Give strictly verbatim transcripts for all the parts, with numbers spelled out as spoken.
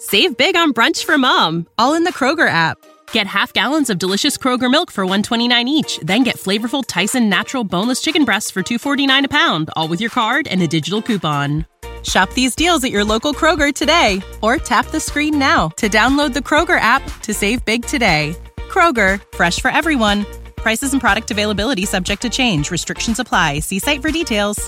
Save big on brunch for mom, all in the Kroger app. Get half gallons of delicious Kroger milk for one dollar and twenty-nine cents each. Then get flavorful Tyson natural boneless chicken breasts for two dollars and forty-nine cents a pound, all with your card and a digital coupon. Shop these deals at your local Kroger today, or tap the screen now to download the Kroger app to save big today. Kroger, fresh for everyone. Prices and product availability subject to change. Restrictions apply. See site for details.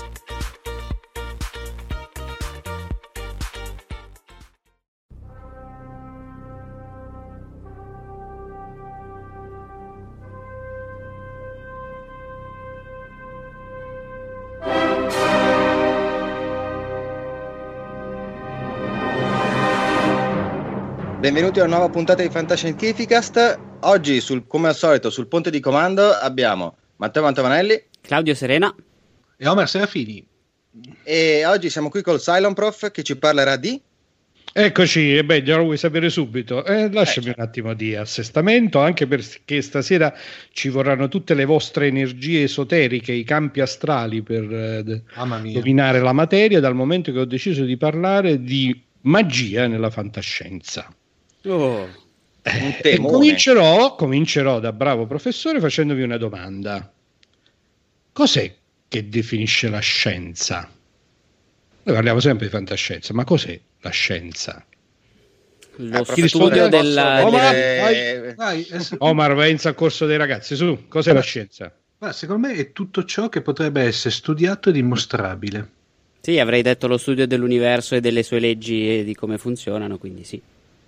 Benvenuti a una nuova puntata di Fantascientificast. Oggi, sul, come al solito, sul ponte di comando abbiamo Matteo Mantovani, Claudio Serena e Omar Serafini. E oggi siamo qui col Cylon Prof che ci parlerà di... Eccoci, e beh, già lo vuoi sapere subito. Eh, lasciami eh, un attimo di assestamento, anche perché stasera ci vorranno tutte le vostre energie esoteriche, i campi astrali per eh, dominare la materia, dal momento che ho deciso di parlare di magia nella fantascienza. Oh, eh, e comincerò, comincerò da bravo professore facendovi una domanda. Cos'è che definisce la scienza? Noi parliamo sempre di fantascienza, ma cos'è la scienza? Lo eh, studio della... Omar, delle... vai. Vai. Omar, pensa al corso dei ragazzi, su, cos'è la scienza? Ma secondo me è tutto ciò che potrebbe essere studiato e dimostrabile. Sì, avrei detto lo studio dell'universo e delle sue leggi e di come funzionano, quindi sì.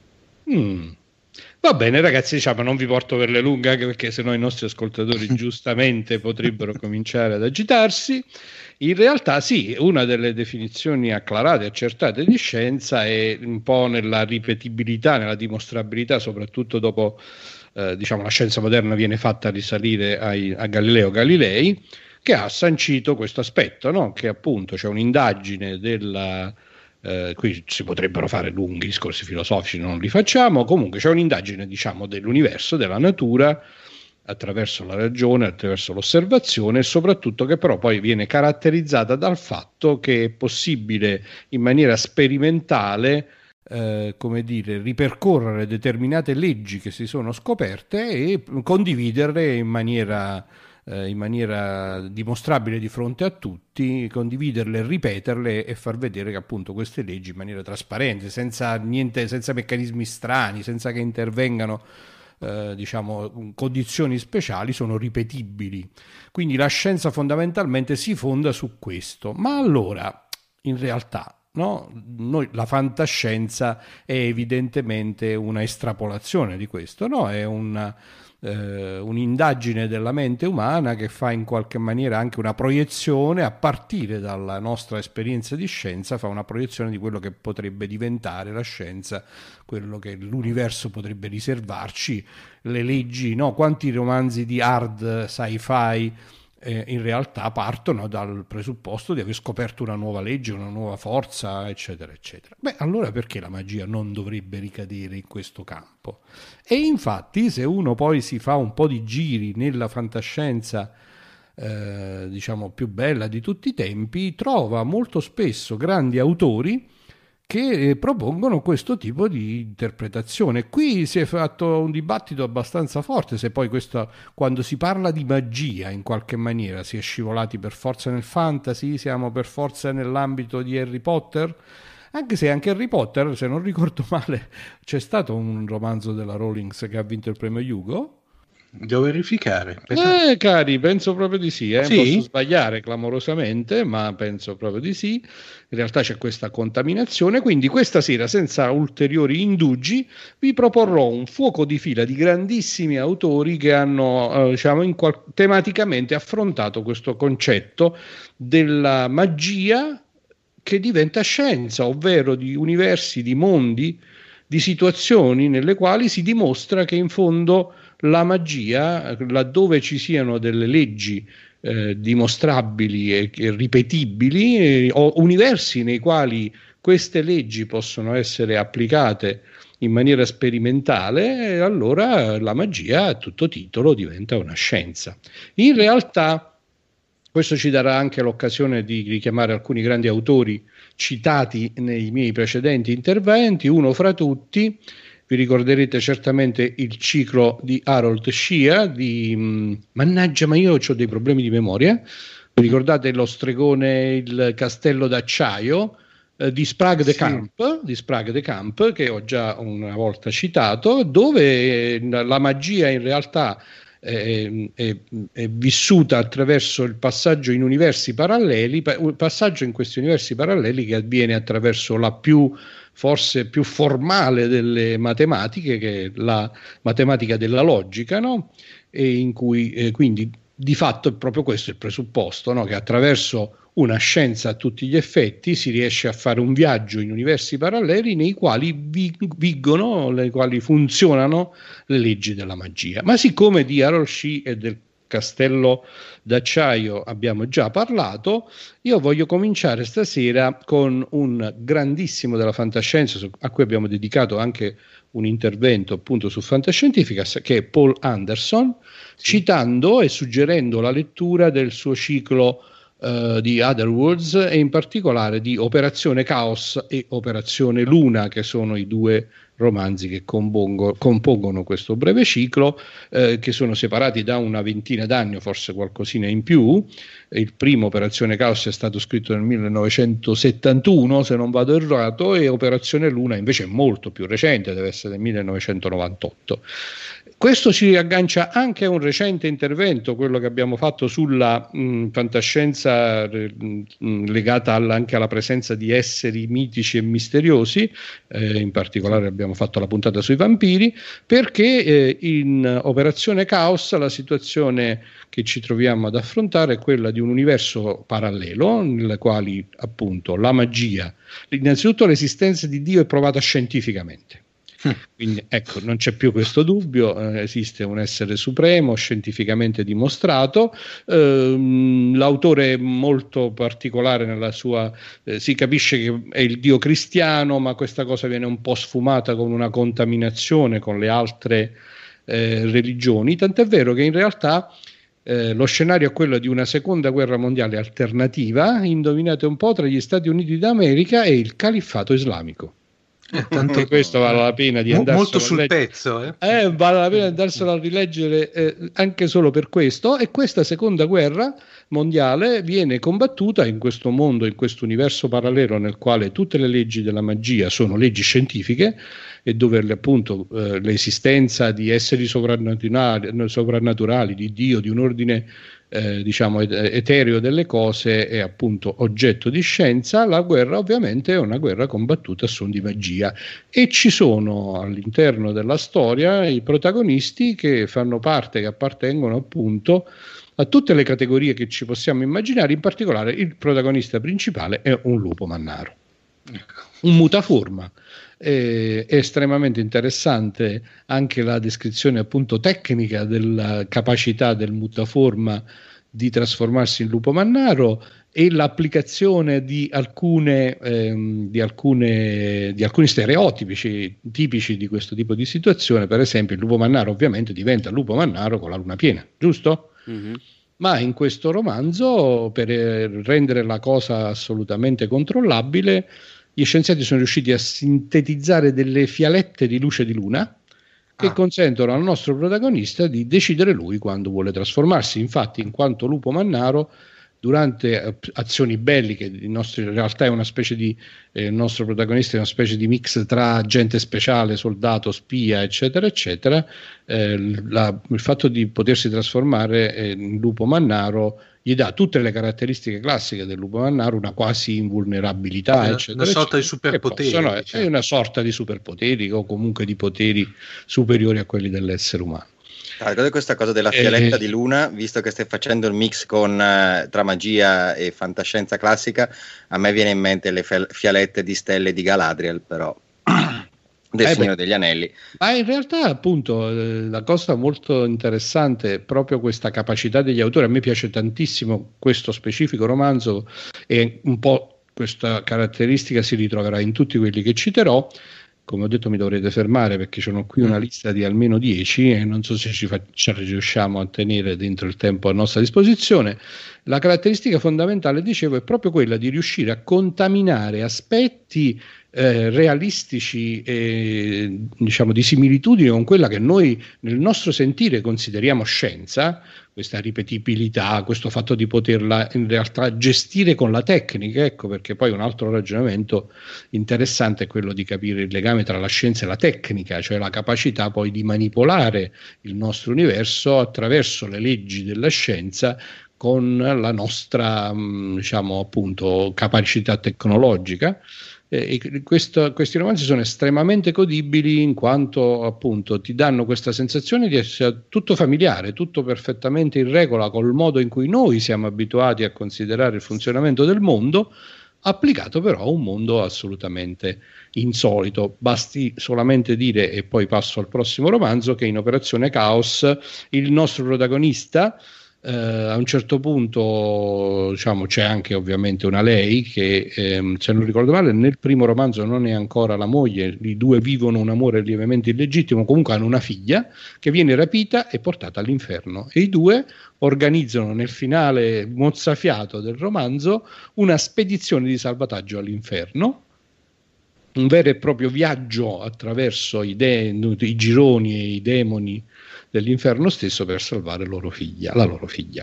Mm. Va bene ragazzi, diciamo non vi porto per le lunghe, anche perché sennò i nostri ascoltatori giustamente potrebbero cominciare ad agitarsi. In realtà sì, una delle definizioni acclarate e accertate di scienza è un po' nella ripetibilità, nella dimostrabilità, soprattutto dopo eh, diciamo la scienza moderna viene fatta risalire ai, a Galileo Galilei, che ha sancito questo aspetto, no? Che appunto c'è un'indagine della... Eh, qui si potrebbero fare lunghi discorsi filosofici, non li facciamo. Comunque c'è un'indagine, diciamo, dell'universo, della natura, attraverso la ragione, attraverso l'osservazione, e soprattutto che però poi viene caratterizzata dal fatto che è possibile in maniera sperimentale eh, come dire, ripercorrere determinate leggi che si sono scoperte e condividerle in maniera in maniera dimostrabile di fronte a tutti, condividerle, ripeterle e far vedere che appunto queste leggi in maniera trasparente, senza niente, senza meccanismi strani, senza che intervengano eh, diciamo condizioni speciali, sono ripetibili. Quindi la scienza fondamentalmente si fonda su questo. Ma allora, in realtà, no, noi, la fantascienza è evidentemente una estrapolazione di questo, no? È una Uh, un'indagine della mente umana che fa in qualche maniera anche una proiezione a partire dalla nostra esperienza di scienza, fa una proiezione di quello che potrebbe diventare la scienza, quello che l'universo potrebbe riservarci, le leggi, no? Quanti romanzi di hard sci-fi eh, in realtà partono dal presupposto di aver scoperto una nuova legge, una nuova forza, eccetera, eccetera. Beh, allora perché la magia non dovrebbe ricadere in questo campo? E infatti, se uno poi si fa un po' di giri nella fantascienza, eh, diciamo, più bella di tutti i tempi, trova molto spesso grandi autori che propongono questo tipo di interpretazione. Qui si è fatto un dibattito abbastanza forte se poi questo, quando si parla di magia in qualche maniera si è scivolati per forza nel fantasy, siamo per forza nell'ambito di Harry Potter, anche se anche Harry Potter, se non ricordo male, c'è stato un romanzo della Rowling che ha vinto il premio Hugo. Devo verificare. Eh, cari, penso proprio di sì, eh. Sì? Posso sbagliare clamorosamente, ma penso proprio di sì. In realtà c'è questa contaminazione, quindi questa sera, senza ulteriori indugi, vi proporrò un fuoco di fila di grandissimi autori che hanno, eh, diciamo, in qual- tematicamente affrontato questo concetto della magia che diventa scienza, ovvero di universi, di mondi, di situazioni nelle quali si dimostra che in fondo la magia, laddove ci siano delle leggi eh, dimostrabili e, e ripetibili, eh, o universi nei quali queste leggi possono essere applicate in maniera sperimentale, eh, allora la magia a tutto titolo diventa una scienza. In realtà Questo ci darà anche l'occasione di richiamare alcuni grandi autori citati nei miei precedenti interventi. Uno fra tutti, vi ricorderete certamente il ciclo di Harold Shea, di mh, mannaggia, ma io ho dei problemi di memoria. Vi ricordate lo stregone, il castello d'acciaio eh, di Sprague de Sì. Camp, di Sprague de Camp, che ho già una volta citato, dove eh, la magia in realtà È, è, è vissuta attraverso il passaggio in universi paralleli, un passaggio in questi universi paralleli che avviene attraverso la più forse più formale delle matematiche, che è la matematica della logica, no? E in cui eh, quindi di fatto è proprio questo il presupposto, no? Che attraverso una scienza a tutti gli effetti si riesce a fare un viaggio in universi paralleli nei quali vigono, nei quali funzionano le leggi della magia. Ma siccome di Harold Shea e del castello d'acciaio abbiamo già parlato, io voglio cominciare stasera con un grandissimo della fantascienza a cui abbiamo dedicato anche un intervento appunto su Fantascientificast, che è Paul Anderson, sì. Citando e suggerendo la lettura del suo ciclo Uh, di Otherworlds e in particolare di Operazione Caos e Operazione Luna, che sono i due romanzi che compongo, compongono questo breve ciclo, eh, che sono separati da una ventina d'anni o forse qualcosina in più. Il primo, Operazione Caos, è stato scritto nel millenovecentosettantuno, se non vado errato, e Operazione Luna invece è molto più recente, deve essere del millenovecentonovantotto. Questo ci aggancia anche a un recente intervento, quello che abbiamo fatto sulla mh, fantascienza mh, legata alla, anche alla presenza di esseri mitici e misteriosi, eh, in particolare abbiamo fatto la puntata sui vampiri, perché eh, in Operazione Caos la situazione che ci troviamo ad affrontare è quella di un universo parallelo, nel quale appunto la magia, innanzitutto l'esistenza di Dio è provata scientificamente. Quindi ecco, non c'è più questo dubbio, eh, esiste un essere supremo scientificamente dimostrato. Ehm, l'autore è molto particolare nella sua, eh, si capisce che è il Dio cristiano, ma questa cosa viene un po' sfumata con una contaminazione con le altre eh, religioni, tant'è vero che in realtà Eh, lo scenario è quello di una seconda guerra mondiale alternativa, indovinate un po', tra gli Stati Uniti d'America e il califfato islamico. Eh, tanto questo vale la pena di andarselo molto sul a leggere. pezzo, eh? Eh, vale la pena andarselo a rileggere eh, anche solo per questo. E questa seconda guerra mondiale viene combattuta in questo mondo, in questo universo parallelo nel quale tutte le leggi della magia sono leggi scientifiche e dove appunto eh, l'esistenza di esseri sovrannaturali, sovrannaturali, di Dio, di un ordine Eh, diciamo etereo delle cose è appunto oggetto di scienza. La guerra ovviamente è una guerra combattuta a suon di magia e ci sono all'interno della storia i protagonisti che fanno parte, che appartengono appunto a tutte le categorie che ci possiamo immaginare. In particolare il protagonista principale è un lupo mannaro, un mutaforma. È estremamente interessante anche la descrizione appunto tecnica della capacità del mutaforma di trasformarsi in lupo mannaro e l'applicazione di alcune ehm, di alcune di alcuni stereotipi tipici di questo tipo di situazione. Per esempio, il lupo mannaro ovviamente diventa lupo mannaro con la luna piena, giusto? Mm-hmm. Ma in questo romanzo, per rendere la cosa assolutamente controllabile, gli scienziati sono riusciti a sintetizzare delle fialette di luce di luna che ah. consentono al nostro protagonista di decidere lui quando vuole trasformarsi. Infatti, in quanto lupo mannaro, durante azioni belliche, il nostro, in realtà è una specie di eh, il nostro protagonista è una specie di mix tra agente speciale, soldato, spia, eccetera, eccetera. Eh, la, il fatto di potersi trasformare eh, in lupo mannaro gli dà tutte le caratteristiche classiche del lupo mannaro, una quasi invulnerabilità, una, eccetera, una sorta eccetera, di superpoteri, possono, diciamo. È una sorta di superpoteri o comunque di poteri superiori a quelli dell'essere umano. Ah, questa cosa della fialetta eh, di luna, visto che stai facendo il mix con uh, tra magia e fantascienza classica, a me viene in mente le fialette di stelle di Galadriel, però del eh Signore beh, degli Anelli. Ma in realtà appunto eh, la cosa molto interessante è proprio questa capacità degli autori. A me piace tantissimo questo specifico romanzo e un po' questa caratteristica si ritroverà in tutti quelli che citerò. Come ho detto, mi dovrete fermare perché sono qui una lista di almeno dieci e non so se ci, fa- ci riusciamo a tenere dentro il tempo a nostra disposizione. la caratteristica fondamentale, dicevo, è proprio quella di riuscire a contaminare aspetti eh, realistici e diciamo di similitudine con quella che noi nel nostro sentire consideriamo scienza, questa ripetibilità, questo fatto di poterla in realtà gestire con la tecnica. Ecco perché poi un altro ragionamento interessante è quello di capire il legame tra la scienza e la tecnica, cioè la capacità poi di manipolare il nostro universo attraverso le leggi della scienza con la nostra, diciamo appunto, capacità tecnologica. E questo, questi romanzi sono estremamente godibili in quanto appunto ti danno questa sensazione di essere tutto familiare, tutto perfettamente in regola col modo in cui noi siamo abituati a considerare il funzionamento del mondo, applicato però a un mondo assolutamente insolito. Basti solamente dire, e poi passo al prossimo romanzo, che in Operazione Caos il nostro protagonista Uh, a un certo punto, diciamo, c'è anche ovviamente una lei che, ehm, se non ricordo male, nel primo romanzo non è ancora la moglie, i due vivono un amore lievemente illegittimo, comunque hanno una figlia che viene rapita e portata all'inferno, e i due organizzano nel finale mozzafiato del romanzo una spedizione di salvataggio all'inferno, un vero e proprio viaggio attraverso i, de- i gironi e i demoni dell'inferno stesso per salvare loro figlia, la loro figlia.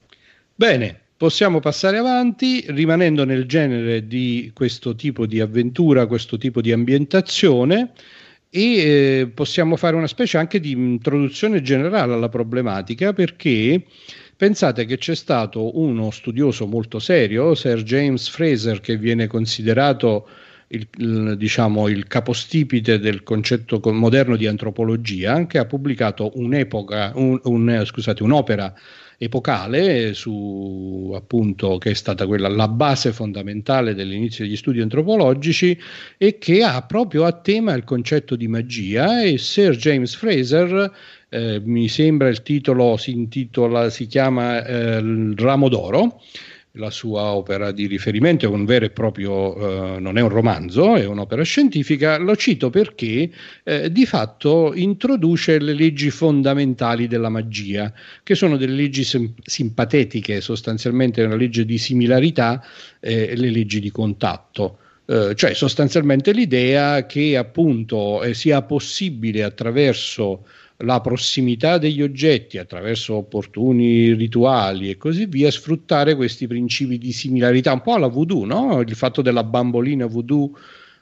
Bene, possiamo passare avanti rimanendo nel genere di questo tipo di avventura, questo tipo di ambientazione, e eh, possiamo fare una specie anche di introduzione generale alla problematica, perché pensate che c'è stato uno studioso molto serio, Sir James Fraser, che viene considerato Il, il, diciamo, il capostipite del concetto moderno di antropologia, che ha pubblicato un'epoca, un, un, scusate, un'opera epocale su, appunto, che è stata quella la base fondamentale dell'inizio degli studi antropologici, e che ha proprio a tema il concetto di magia. E Sir James Fraser, eh, mi sembra il titolo si intitola, si chiama eh, Il ramo d'oro. La sua opera di riferimento è un vero e proprio, eh, non è un romanzo, è un'opera scientifica. Lo cito perché eh, di fatto introduce le leggi fondamentali della magia, che sono delle leggi sim- simpatetiche, sostanzialmente una legge di similarità e eh, le leggi di contatto. Eh, cioè sostanzialmente l'idea che appunto eh, sia possibile attraverso la prossimità degli oggetti, attraverso opportuni rituali e così via, sfruttare questi principi di similarità, un po' alla voodoo, no? Il fatto della bambolina voodoo,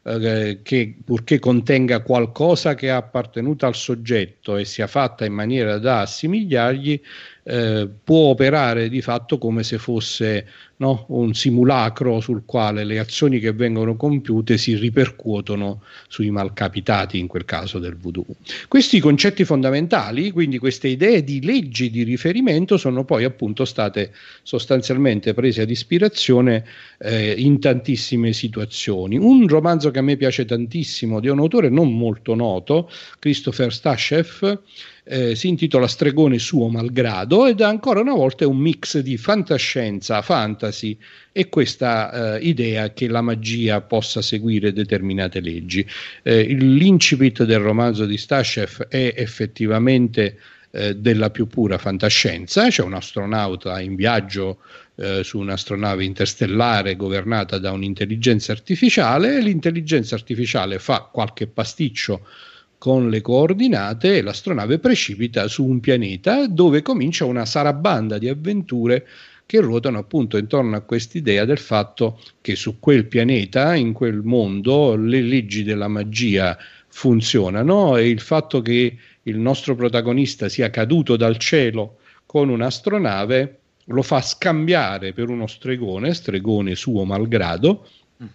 eh, che purché contenga qualcosa che è appartenuta al soggetto e sia fatta in maniera da assimigliargli, eh, può operare di fatto come se fosse, no, un simulacro sul quale le azioni che vengono compiute si ripercuotono sui malcapitati, in quel caso del voodoo. Questi concetti fondamentali, quindi queste idee di leggi di riferimento, sono poi appunto state sostanzialmente prese ad ispirazione eh, in tantissime situazioni. Un romanzo che a me piace tantissimo, di un autore non molto noto, Christopher Stasheff, Eh, si intitola Stregone suo malgrado, ed ancora una volta è un mix di fantascienza, fantasy e questa eh, idea che la magia possa seguire determinate leggi. Eh, l'incipit del romanzo di Stasheff è effettivamente eh, della più pura fantascienza. C'è un astronauta in viaggio eh, su un'astronave interstellare governata da un'intelligenza artificiale, e l'intelligenza artificiale fa qualche pasticcio con le coordinate e l'astronave precipita su un pianeta dove comincia una sarabanda di avventure che ruotano appunto intorno a quest'idea del fatto che su quel pianeta, in quel mondo, le leggi della magia funzionano, e il fatto che il nostro protagonista sia caduto dal cielo con un'astronave lo fa scambiare per uno stregone, stregone suo malgrado,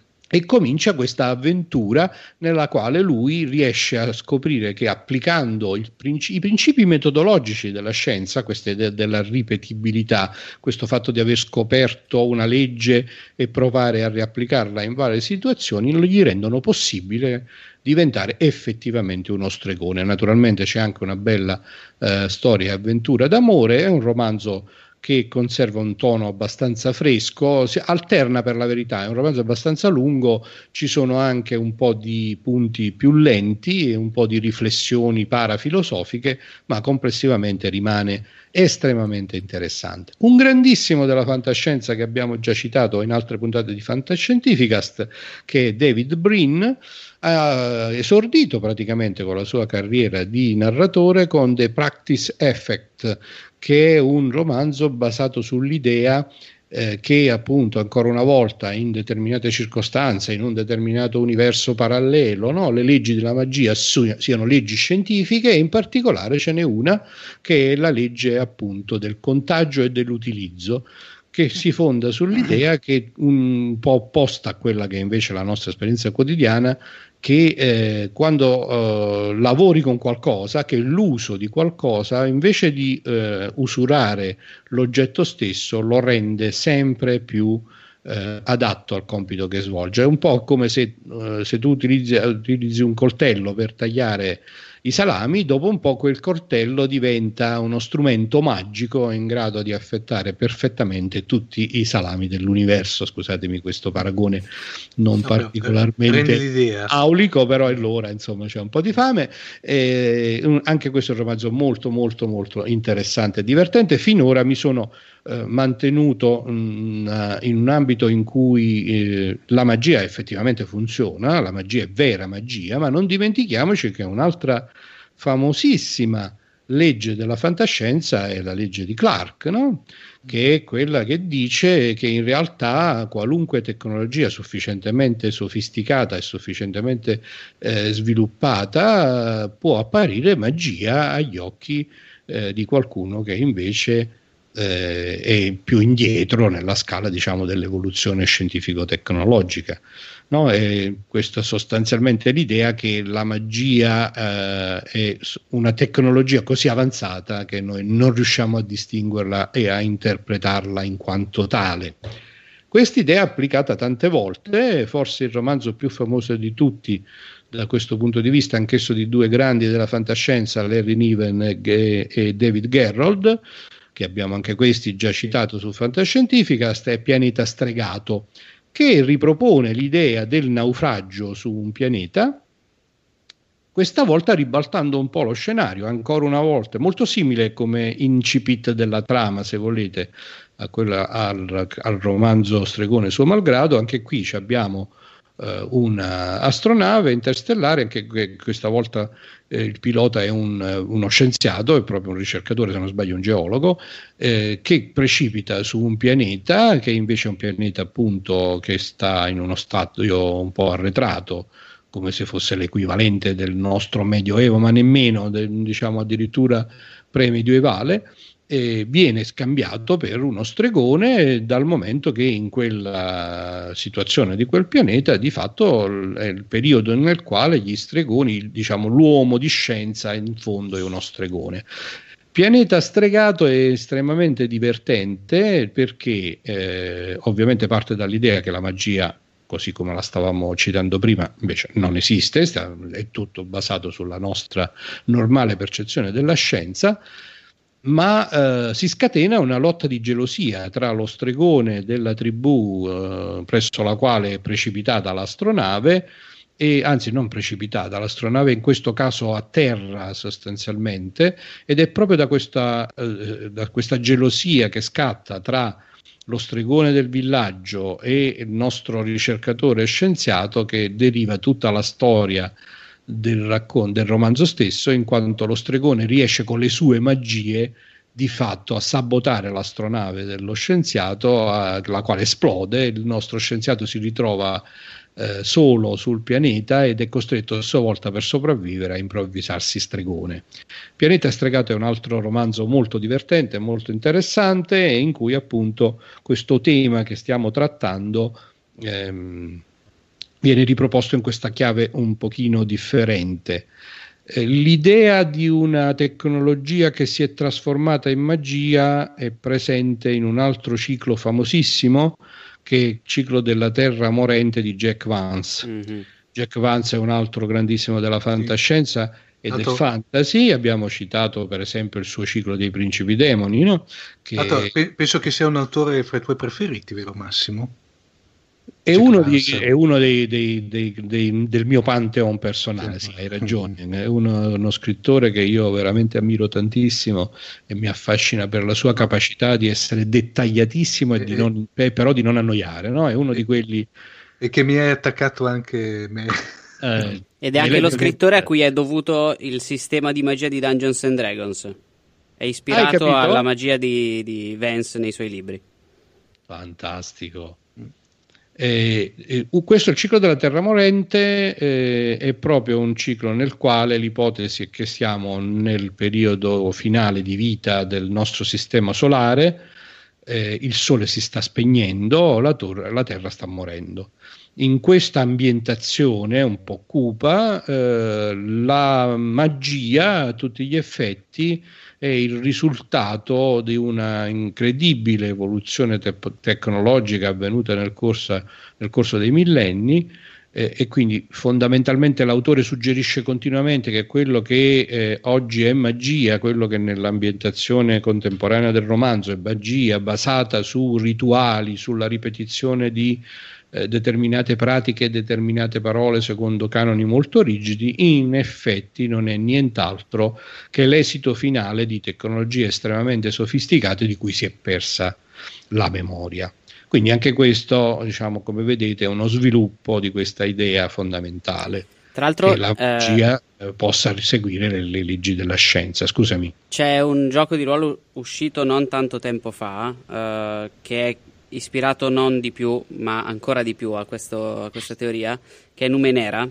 e comincia questa avventura nella quale lui riesce a scoprire che, applicando il princi- i principi metodologici della scienza, questa idea della ripetibilità, questo fatto di aver scoperto una legge e provare a riapplicarla in varie situazioni, gli rendono possibile diventare effettivamente uno stregone. Naturalmente c'è anche una bella eh, storia e avventura d'amore. È un romanzo che conserva un tono abbastanza fresco, si alterna per la verità, è un romanzo abbastanza lungo, ci sono anche un po' di punti più lenti e un po' di riflessioni parafilosofiche, ma complessivamente rimane estremamente interessante. Un grandissimo della fantascienza che abbiamo già citato in altre puntate di Fantascientificast, che è David Brin, ha esordito praticamente con la sua carriera di narratore con The Practice Effect, che è un romanzo basato sull'idea eh, che appunto ancora una volta in determinate circostanze, in un determinato universo parallelo, no, le leggi della magia su- siano leggi scientifiche, e in particolare ce n'è una che è la legge appunto del contagio e dell'utilizzo, che si fonda sull'idea che un po' opposta a quella che è invece la nostra esperienza quotidiana, che eh, quando eh, lavori con qualcosa, che l'uso di qualcosa, invece di eh, usurare l'oggetto stesso, lo rende sempre più eh, adatto al compito che svolge. È un po' come se, eh, se tu utilizzi, utilizzi un coltello per tagliare i salami, dopo un po' quel coltello diventa uno strumento magico in grado di affettare perfettamente tutti i salami dell'universo. Scusatemi questo paragone non no, particolarmente aulico, però è l'ora, insomma, c'è un po' di fame. E un, anche questo è un romanzo molto molto molto interessante e divertente. Finora mi sono eh, mantenuto mh, in un ambito in cui eh, la magia effettivamente funziona, la magia è vera magia, ma non dimentichiamoci che un'altra famosissima legge della fantascienza è la legge di Clarke, no? Che è quella che dice che in realtà qualunque tecnologia sufficientemente sofisticata e sufficientemente eh, sviluppata può apparire magia agli occhi eh, di qualcuno che invece eh, è più indietro nella scala, diciamo, dell'evoluzione scientifico-tecnologica. No, e questa sostanzialmente è l'idea che la magia eh, è una tecnologia così avanzata che noi non riusciamo a distinguerla e a interpretarla in quanto tale. Quest'idea è applicata tante volte, forse il romanzo più famoso di tutti da questo punto di vista, anch'esso di due grandi della fantascienza, Larry Niven e, e David Gerrold, che abbiamo anche questi già citato su Fantascientificast, è Pianeta Stregato, che ripropone l'idea del naufragio su un pianeta, questa volta ribaltando un po' lo scenario, ancora una volta, molto simile come incipit della trama, se volete, a quella, al, al romanzo Stregone suo malgrado. Anche qui abbiamo eh, un'astronave interstellare, anche que- questa volta eh, il pilota è un, uno scienziato, è proprio un ricercatore, se non sbaglio un geologo, eh, che precipita su un pianeta che invece è un pianeta appunto che sta in uno stadio un po' arretrato, come se fosse l'equivalente del nostro medioevo, ma nemmeno, de, diciamo addirittura pre-medioevale. E viene scambiato per uno stregone, dal momento che in quella situazione di quel pianeta di fatto è il periodo nel quale gli stregoni, diciamo l'uomo di scienza in fondo è uno stregone. Pianeta Stregato è estremamente divertente perché eh, ovviamente parte dall'idea che la magia, così come la stavamo citando prima, invece non esiste, è tutto basato sulla nostra normale percezione della scienza, ma eh, si scatena una lotta di gelosia tra lo stregone della tribù eh, presso la quale è precipitata l'astronave, e anzi non precipitata, l'astronave in questo caso a terra sostanzialmente, ed è proprio da questa, eh, da questa gelosia che scatta tra lo stregone del villaggio e il nostro ricercatore scienziato che deriva tutta la storia del racconto, del romanzo stesso, in quanto lo stregone riesce con le sue magie di fatto a sabotare l'astronave dello scienziato, a, la quale esplode. Il nostro scienziato si ritrova eh, solo sul pianeta ed è costretto a sua volta, per sopravvivere, a improvvisarsi stregone. Pianeta Stregato è un altro romanzo molto divertente, molto interessante, in cui appunto questo tema che stiamo trattando ehm, viene riproposto in questa chiave un pochino differente. Eh, l'idea di una tecnologia che si è trasformata in magia è presente in un altro ciclo famosissimo, che è il ciclo della Terra morente di Jack Vance, mm-hmm. Jack Vance è un altro grandissimo della fantascienza sì. e Dato... del fantasy. Abbiamo citato per esempio il suo ciclo dei Principi Demoni, no? Che... Dato, penso che sia un autore fra i tuoi preferiti, vero Massimo? È uno, di, è uno dei, dei, dei, dei, del mio pantheon personale, sì, hai ragione, è uno, uno scrittore che io veramente ammiro tantissimo e mi affascina per la sua capacità di essere dettagliatissimo e, e di non, eh, però di non annoiare, no? È uno e, di quelli... E che mi è attaccato anche me. Eh, Ed è anche lo scrittore a cui è dovuto il sistema di magia di Dungeons and Dragons. È ispirato alla magia di, di Vance nei suoi libri. Fantastico. Eh, eh, questo il ciclo della Terra morente eh, è proprio un ciclo nel quale l'ipotesi è che siamo nel periodo finale di vita del nostro sistema solare, eh, il Sole si sta spegnendo, la, tor- la Terra sta morendo. In questa ambientazione un po' cupa, eh, la magia a tutti gli effetti è il risultato di una incredibile evoluzione te- tecnologica avvenuta nel corso, nel corso dei millenni, eh, e quindi fondamentalmente l'autore suggerisce continuamente che quello che eh, oggi è magia, quello che nell'ambientazione contemporanea del romanzo è magia basata su rituali, sulla ripetizione di eh, determinate pratiche, determinate parole secondo canoni molto rigidi, in effetti non è nient'altro che l'esito finale di tecnologie estremamente sofisticate di cui si è persa la memoria. Quindi anche questo, diciamo, come vedete, è uno sviluppo di questa idea fondamentale. Tra l'altro, che la magia eh, possa seguire le, le leggi della scienza. Scusami. C'è un gioco di ruolo uscito non tanto tempo fa, eh, che è ispirato non di più, ma ancora di più a, questo, a questa teoria, che è Numenera,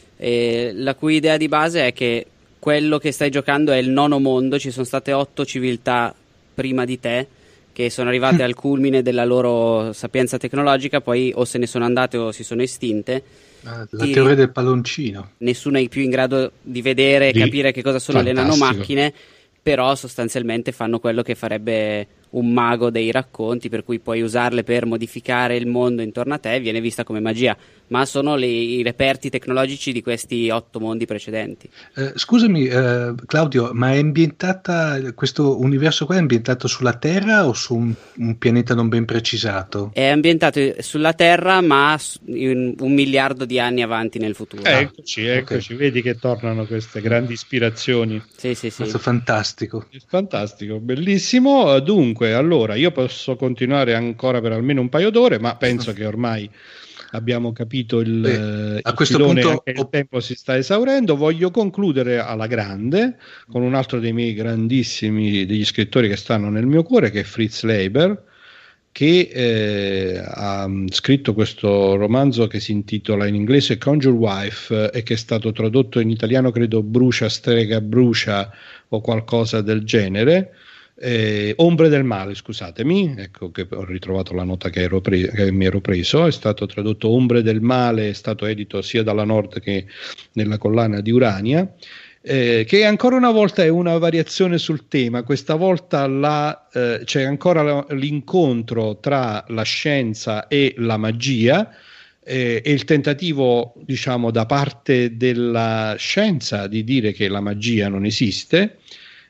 e la cui idea di base è che quello che stai giocando è il nono mondo, ci sono state otto civiltà prima di te, che sono arrivate al culmine della loro sapienza tecnologica, poi o se ne sono andate o si sono estinte. Ah, la e teoria del palloncino. Nessuno è più in grado di vedere e di... capire che cosa sono Fantastico. Le nanomacchine, però sostanzialmente fanno quello che farebbe un mago dei racconti, per cui puoi usarle per modificare il mondo intorno a te, viene vista come magia, ma sono le, i reperti tecnologici di questi otto mondi precedenti. Eh, scusami eh, Claudio, ma è ambientata, questo universo qua è ambientato sulla Terra o su un, un pianeta non ben precisato? È ambientato sulla Terra, ma in un miliardo di anni avanti nel futuro. Eh, eccoci, eccoci, okay. Vedi che tornano queste grandi ispirazioni. Sì, sì, sì. Questo è fantastico. È fantastico, bellissimo. Dunque, allora io posso continuare ancora per almeno un paio d'ore, ma penso che ormai abbiamo capito il, Beh, a il questo filone, punto il tempo si sta esaurendo. Voglio concludere alla grande con un altro dei miei grandissimi degli scrittori che stanno nel mio cuore, che è Fritz Leiber, che eh, ha scritto questo romanzo che si intitola in inglese Conjure Wife e che è stato tradotto in italiano, credo Brucia, strega, brucia o qualcosa del genere. Eh, Ombre del male, scusatemi, ecco che ho ritrovato la nota che, ero pre- che mi ero preso, è stato tradotto Ombre del male, è stato edito sia dalla Nord che nella collana di Urania, eh, che ancora una volta è una variazione sul tema. Questa volta la, eh, c'è ancora la, l'incontro tra la scienza e la magia, eh, e il tentativo, diciamo, da parte della scienza di dire che la magia non esiste.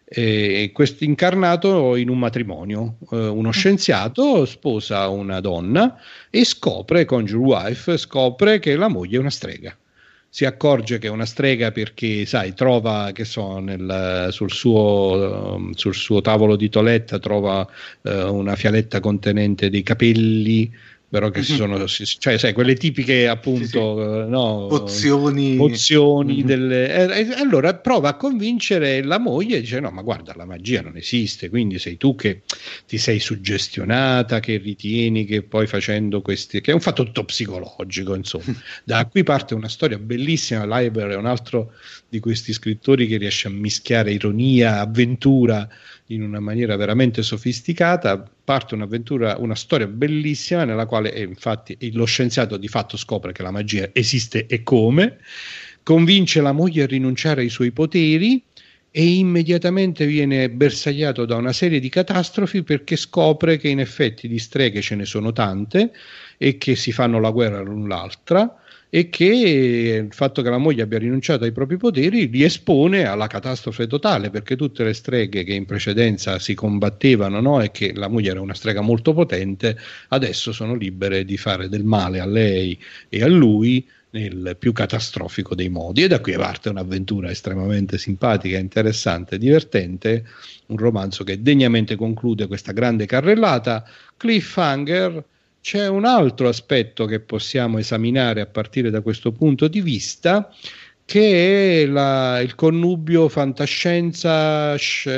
E questo incarnato in un matrimonio, eh, uno scienziato sposa una donna e scopre, Conjure Wife, scopre che la moglie è una strega. Si accorge che è una strega perché, sai, trova, che so, nel, sul, suo, sul suo tavolo di toeletta trova eh, una fialetta contenente dei capelli, però che si sono, cioè, sai, quelle tipiche appunto, sì, sì. No, pozioni, pozioni mm-hmm. delle, e, e allora prova a convincere la moglie e dice: no, ma guarda, la magia non esiste, quindi sei tu che ti sei suggestionata, che ritieni che poi facendo questi, che è un fatto tutto psicologico, insomma. Da qui parte una storia bellissima. Leiber è un altro di questi scrittori che riesce a mischiare ironia, avventura in una maniera veramente sofisticata. Parte un'avventura, una storia bellissima nella quale eh, infatti lo scienziato di fatto scopre che la magia esiste e come, convince la moglie a rinunciare ai suoi poteri e immediatamente viene bersagliato da una serie di catastrofi, perché scopre che in effetti di streghe ce ne sono tante e che si fanno la guerra l'un l'altra, e che il fatto che la moglie abbia rinunciato ai propri poteri li espone alla catastrofe totale, perché tutte le streghe che in precedenza si combattevano, no, e che la moglie era una strega molto potente, adesso sono libere di fare del male a lei e a lui nel più catastrofico dei modi. E da qui parte un'avventura estremamente simpatica, interessante, divertente, un romanzo che degnamente conclude questa grande carrellata. Cliffhanger. C'è un altro aspetto che possiamo esaminare a partire da questo punto di vista, che è la, il connubio fantascienza,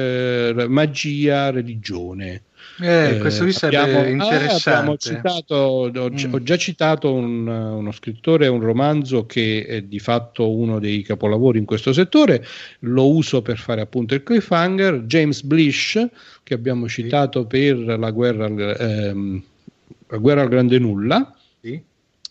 sh, magia, religione. Eh, questo qui sarebbe abbiamo, interessante. Ah, abbiamo citato, ho, mm. ho già citato un, uno scrittore, un romanzo che è di fatto uno dei capolavori in questo settore, lo uso per fare appunto il cliffhanger, James Blish, che abbiamo citato sì. per la guerra, ehm, la guerra al grande nulla, sì.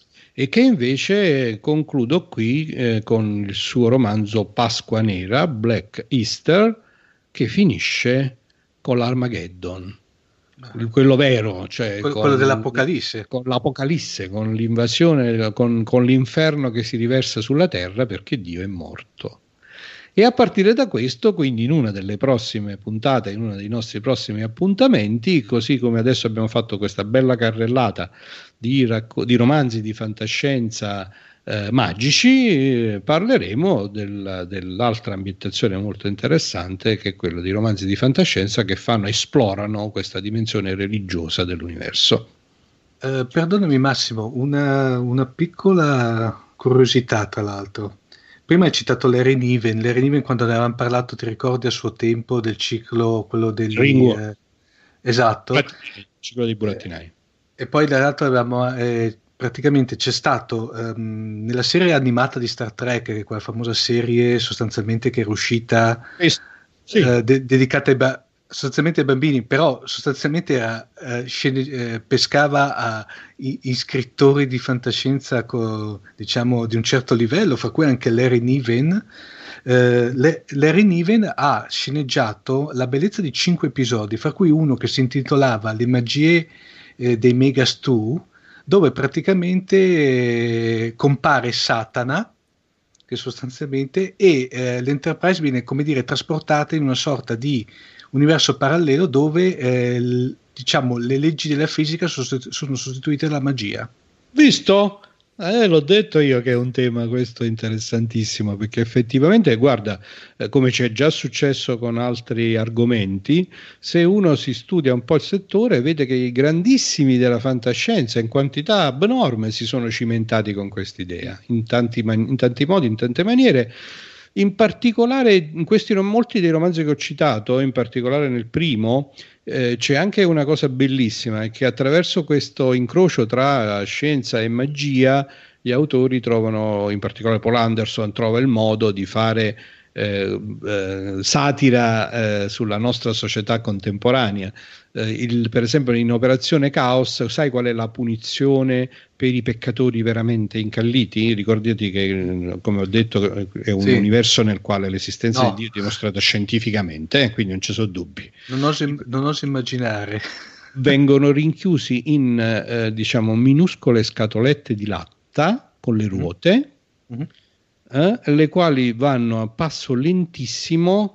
e che invece concludo qui eh, con il suo romanzo Pasqua Nera, Black Easter, che finisce con l'Armageddon. Quello vero, cioè quello, con, quello dell'Apocalisse, con l'Apocalisse, con l'invasione, con, con l'inferno che si riversa sulla terra perché Dio è morto. E a partire da questo, quindi in una delle prossime puntate, in uno dei nostri prossimi appuntamenti, così come adesso abbiamo fatto questa bella carrellata di, racco- di romanzi di fantascienza eh, magici, eh, parleremo del, dell'altra ambientazione molto interessante, che è quella di romanzi di fantascienza che fanno, esplorano questa dimensione religiosa dell'universo. Eh, perdonami Massimo, una, una piccola curiosità tra l'altro. Prima hai citato Larry Niven, Larry Niven quando ne avevamo parlato, ti ricordi a suo tempo del ciclo, quello del... Eh, esatto. Il ciclo dei burattinai. Eh, e poi dall'altro avevamo... Eh, praticamente c'è stato um, nella serie animata di Star Trek, che è quella famosa serie sostanzialmente che era uscita sì. uh, de- dedicata ai, ba- sostanzialmente ai bambini, però sostanzialmente era, uh, scene- uh, pescava a i- i scrittori di fantascienza co- diciamo di un certo livello, fra cui anche Larry Niven. Uh, Le- Larry Niven ha sceneggiato la bellezza di cinque episodi, fra cui uno che si intitolava Le magie eh, dei Megastu, dove praticamente eh, compare Satana, che sostanzialmente e eh, l'Enterprise viene, come dire, trasportata in una sorta di universo parallelo dove eh, l, diciamo le leggi della fisica sostitu- sono sostituite dalla magia. Visto? Eh, l'ho detto io che è un tema questo interessantissimo, perché effettivamente, guarda, eh, come c'è già successo con altri argomenti, se uno si studia un po' il settore vede che i grandissimi della fantascienza in quantità abnorme si sono cimentati con quest'idea, in tanti, man- in tanti modi, in tante maniere. In particolare in questi molti dei romanzi che ho citato, in particolare nel primo, eh, c'è anche una cosa bellissima, è che attraverso questo incrocio tra scienza e magia gli autori trovano, in particolare Paul Anderson trova il modo di fare eh, eh, satira eh, sulla nostra società contemporanea. Eh, il, per esempio in Operazione Caos, sai qual è la punizione per i peccatori veramente incalliti? Ricordati che, come ho detto, è un sì. universo nel quale l'esistenza no. di Dio è dimostrata scientificamente, eh, quindi non ci sono dubbi. Non oso, non oso immaginare. Vengono rinchiusi in eh, diciamo minuscole scatolette di latta con le ruote, mm-hmm. eh, le quali vanno a passo lentissimo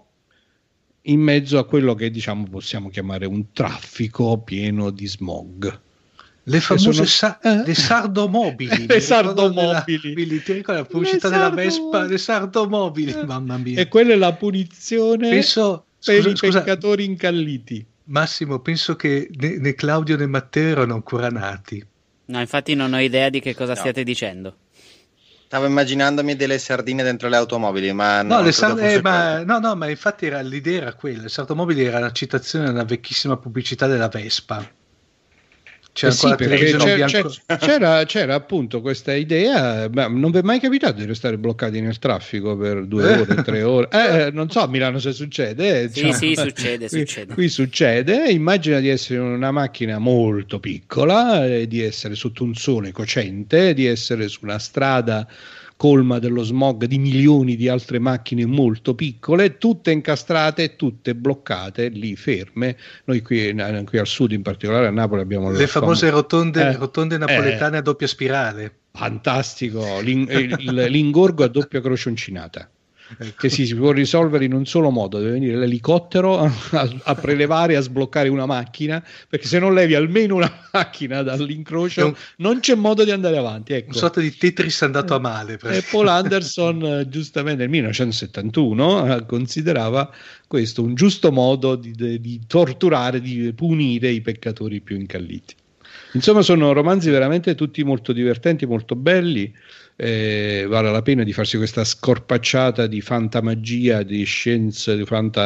in mezzo a quello che diciamo possiamo chiamare un traffico pieno di smog. Le famose sono... sa- eh? le sardomobili. Le sardomobili. Della... Ti ricordi la pubblicità della Vespa? Le sardomobili, eh. mamma mia. E quella è la punizione penso, per scusa, i scusa, peccatori incalliti. Massimo, penso che né, né Claudio né Matteo erano ancora nati. No, infatti non ho idea di che cosa no. stiate dicendo. Stavo immaginandomi delle sardine dentro le automobili, ma no, le sard- eh, ma, no, no, ma infatti era, l'idea era quella. Le sardomobili era una citazione della vecchissima pubblicità della Vespa. C'era, eh sì, perché c'era, c'era, c'era, c'era appunto questa idea, ma non vi è mai capitato di restare bloccati nel traffico per due ore, tre ore? Eh, non so a Milano se succede. Eh, sì, cioè, sì, succede, qui, succede. Qui succede, immagina di essere in una macchina molto piccola, eh, di essere sotto un sole cocente, di essere su una strada colma dello smog di milioni di altre macchine molto piccole, tutte incastrate, tutte bloccate, lì ferme. Noi qui, qui al sud, in particolare a Napoli, abbiamo le famose fam- rotonde, eh, rotonde napoletane eh, a doppia spirale. fantastico, l'in, il, l'ingorgo a doppia croce uncinata, che si può risolvere in un solo modo: deve venire l'elicottero a, a prelevare, a sbloccare una macchina, perché se non levi almeno una macchina dall'incrocio un, non c'è modo di andare avanti, ecco. Una sorta di Tetris andato a male. E Paul Anderson giustamente nel millenovecentosettantuno considerava questo un giusto modo di, di, di torturare, di punire i peccatori più incalliti. Insomma, sono romanzi veramente tutti molto divertenti, molto belli. Eh, vale la pena di farsi questa scorpacciata di fantamagia, di scienza, di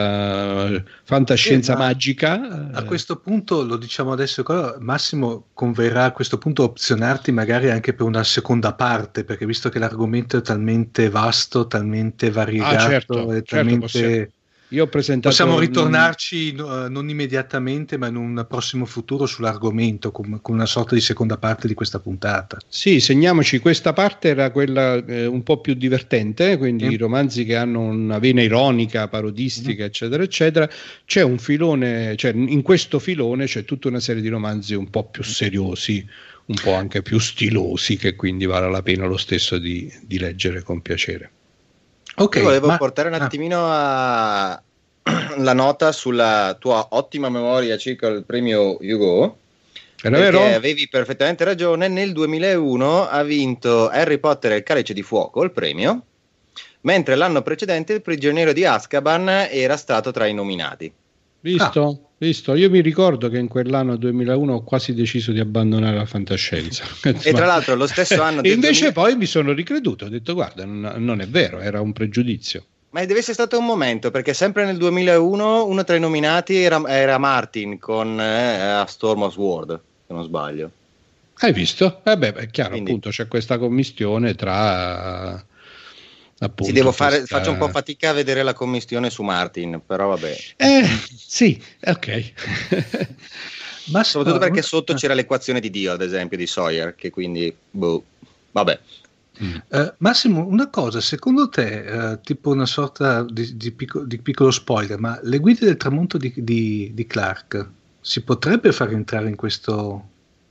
fanta, fantascienza eh, ma magica. A questo punto, lo diciamo adesso, Massimo converrà a questo punto opzionarti magari anche per una seconda parte, perché visto che l'argomento è talmente vasto, talmente variegato, ah, certo, è talmente... certo, Io ho presentato possiamo ritornarci uh, non immediatamente, ma in un prossimo futuro sull'argomento, con, con una sorta di seconda parte di questa puntata. Sì, segniamoci, questa parte era quella eh, un po' più divertente, quindi mm. i romanzi che hanno una vena ironica, parodistica, mm. eccetera, eccetera. C'è un filone, cioè in questo filone c'è tutta una serie di romanzi un po' più seriosi, un po' anche più stilosi, che quindi vale la pena lo stesso di, di leggere con piacere. Okay, volevo ma... portare un attimino a... la nota sulla tua ottima memoria circa il premio Hugo, è perché vero? Avevi perfettamente ragione. Nel duemilauno ha vinto Harry Potter e il Calice di Fuoco il premio, mentre l'anno precedente Il Prigioniero di Azkaban era stato tra i nominati. Visto? Ah. Visto, io mi ricordo che in quell'anno duemilauno ho quasi deciso di abbandonare la fantascienza. E tra l'altro lo stesso anno e invece duemila... poi mi sono ricreduto, ho detto guarda, non, non è vero, era un pregiudizio. Ma deve essere stato un momento, perché sempre nel duemilauno uno tra i nominati era, era Martin con eh, A Storm of Sword, se non sbaglio. Hai visto? Eh beh, è chiaro, Quindi... appunto c'è questa commistione tra... Appunto, sì, devo fare, questa... faccio un po' fatica a vedere la commistione su Martin, però vabbè. Eh, sì, ok. Ma soprattutto perché sotto c'era l'equazione di Dio, ad esempio, di Sawyer, che quindi, boh, vabbè. Mm. Uh, Massimo, una cosa, secondo te, uh, tipo una sorta di, di, piccolo, di piccolo spoiler, ma le guide del tramonto di, di, di Clark si potrebbe far entrare in questo,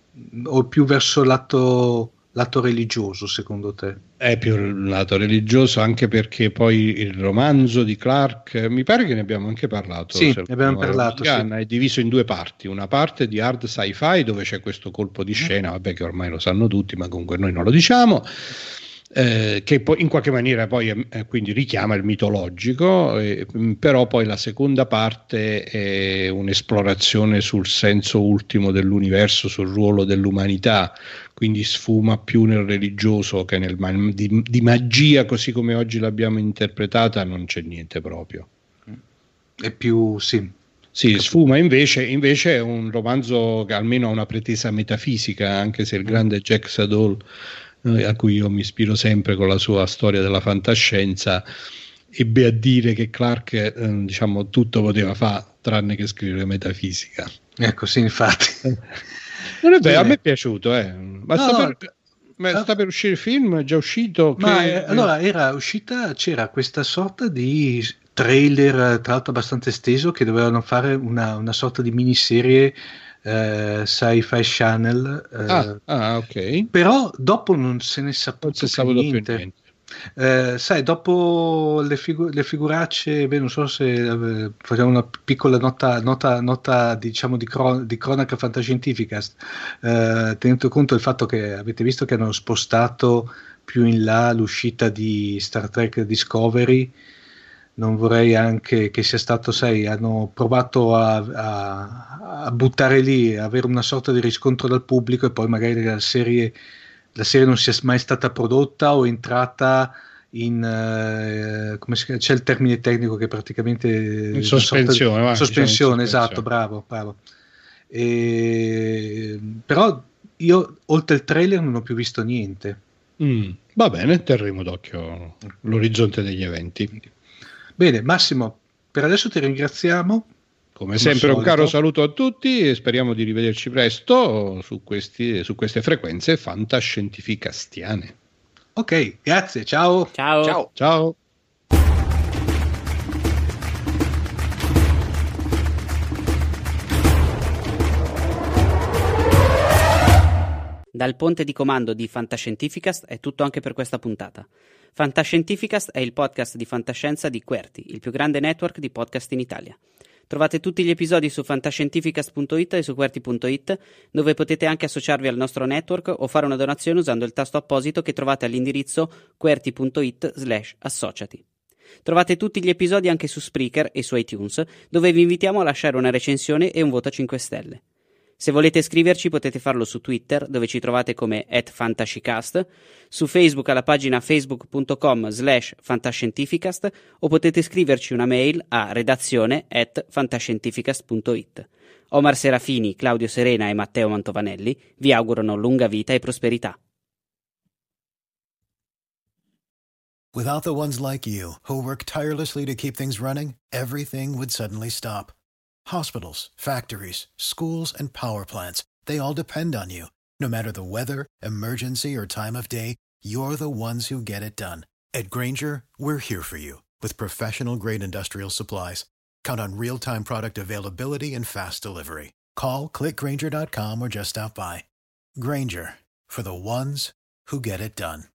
o più verso lato... lato religioso, secondo te? È più il lato religioso, anche perché poi il romanzo di Clark, mi pare che ne abbiamo anche parlato. Sì, ne abbiamo parlato. Sì. È diviso in due parti, una parte di hard sci-fi dove c'è questo colpo di scena, vabbè, che ormai lo sanno tutti, ma comunque noi non lo diciamo, eh, che poi in qualche maniera poi eh, quindi richiama il mitologico, eh, però poi la seconda parte è un'esplorazione sul senso ultimo dell'universo, sul ruolo dell'umanità, quindi sfuma più nel religioso che nel di, di magia, così come oggi l'abbiamo interpretata non c'è niente proprio. È più sì. Sì, sfuma invece, invece è un romanzo che almeno ha una pretesa metafisica, anche se il grande Jack Sadol, eh, a cui io mi ispiro sempre con la sua storia della fantascienza, ebbe a dire che Clark eh, diciamo tutto poteva fare tranne che scrivere metafisica. Ecco, sì, infatti. Non è vero, a me è piaciuto, eh. ma, no, sta, no, per, ma sta per uscire il film, è già uscito? Ma che... eh, allora era uscita, c'era questa sorta di trailer, tra l'altro abbastanza esteso, che dovevano fare una, una sorta di miniserie eh, Sci-Fi Channel, eh, ah, ah, ok. Però dopo non se ne è saputo, non si è saputo più niente. niente. Eh, sai, dopo le, figu- le figuracce, beh, non so se eh, facciamo una piccola nota, nota, nota diciamo di, cron- di cronaca fantascientifica, eh, tenendo conto del fatto che avete visto che hanno spostato più in là l'uscita di Star Trek Discovery. Non vorrei anche che sia stato, sai, hanno provato a, a, a buttare lì, avere una sorta di riscontro dal pubblico e poi magari la serie la serie non sia mai stata prodotta o entrata in eh, come si chiama? C'è il termine tecnico che praticamente in sospensione, di, va, sospensione, diciamo esatto, bravo, bravo. E, però io oltre il trailer non ho più visto niente. Mm, va bene, terremo d'occhio l'orizzonte degli eventi. Bene, Massimo, per adesso ti ringraziamo. Come sempre un caro saluto a tutti e speriamo di rivederci presto su, questi, su queste frequenze fantascientificastiane. Ok, grazie, ciao. Ciao. Ciao. Ciao. Dal ponte di comando di Fantascientificast è tutto anche per questa puntata. Fantascientificast è il podcast di fantascienza di Qwerty, il più grande network di podcast in Italia. Trovate tutti gli episodi su fantascientificast punto it e su qwerty punto it, dove potete anche associarvi al nostro network o fare una donazione usando il tasto apposito che trovate all'indirizzo qwerty punto it slash associati. Trovate tutti gli episodi anche su Spreaker e su iTunes, dove vi invitiamo a lasciare una recensione e un voto a cinque stelle. Se volete scriverci potete farlo su Twitter, dove ci trovate come at fantascicast, su Facebook alla pagina facebook punto com slash fantascientificast o potete scriverci una mail a redazione at fantascientificast punto it. Omar Serafini, Claudio Serena e Matteo Mantovanelli vi augurano lunga vita e prosperità. Without the ones like you, who work tirelessly to keep things running, everything would suddenly stop. Hospitals, factories, schools, and power plants, they all depend on you. No matter the weather, emergency, or time of day, you're the ones who get it done. At Grainger, we're here for you with professional-grade industrial supplies. Count on real-time product availability and fast delivery. Call, click grainger dot com, or just stop by. Grainger, for the ones who get it done.